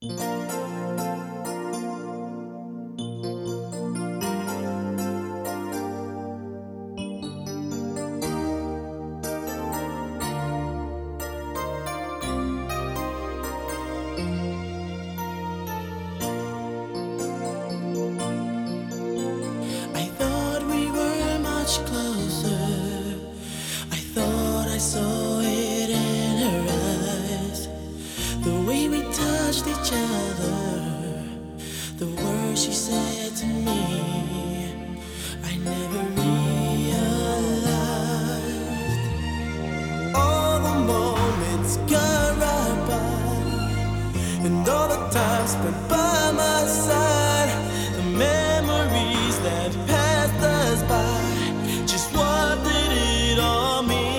I thought we were much closer. I thought I saw it in her eyes. The way we touched each other, the words she said to me, I never realized. All the moments gone right by, and all the time spent by my side, the memories that passed us by, just what did it all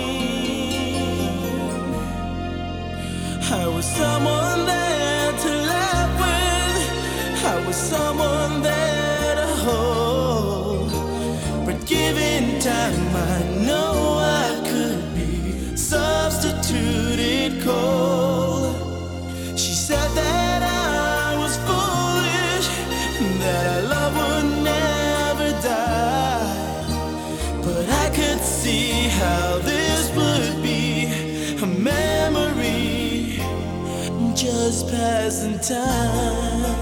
mean? I was someone there to laugh with, I was someone there to hold, but given time I know I could be substituted cold. She said that I was foolish, that our love would never die, but I could see how this would be a memory, just passing time.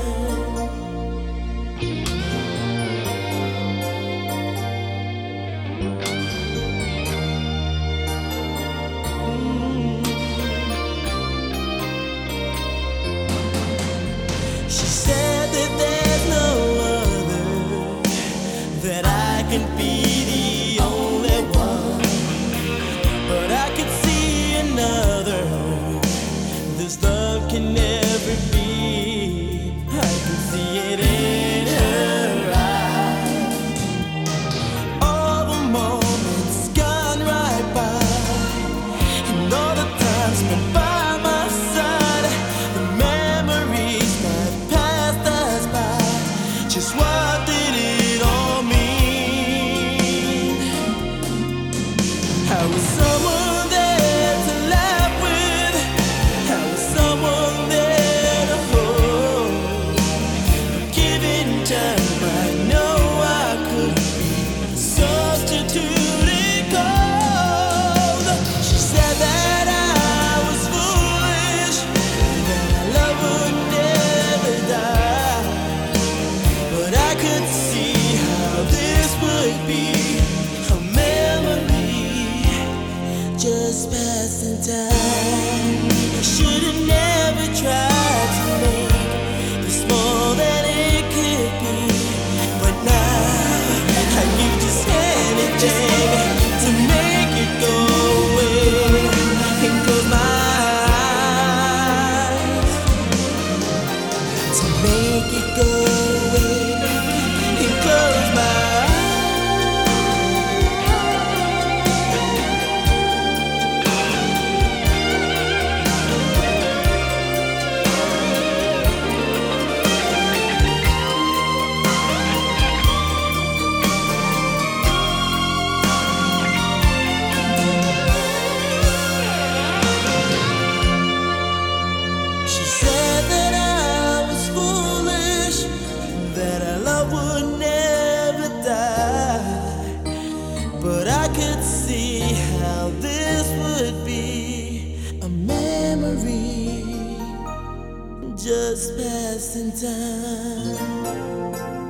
She said that there's no other, that I can be the only one, but I could see another. This love can never be. I can see it in her eyes. All the moments gone right by, and all the time spent by my side, the memories that passed us by, just what did it all mean? I was someone there to laugh with, I was someone there to hold, but given time I know I could be substituted cold. She said that I was foolish, that our love would never die, but I could see how this would be a memory, just passing time. I should've never tried to make this more than it could be, but now I need just anything to make it go away and close my eyes, to make it go away and close my eyes. She said that I was foolish, that our love would never die, but I could see how this would be a memory, just passing time.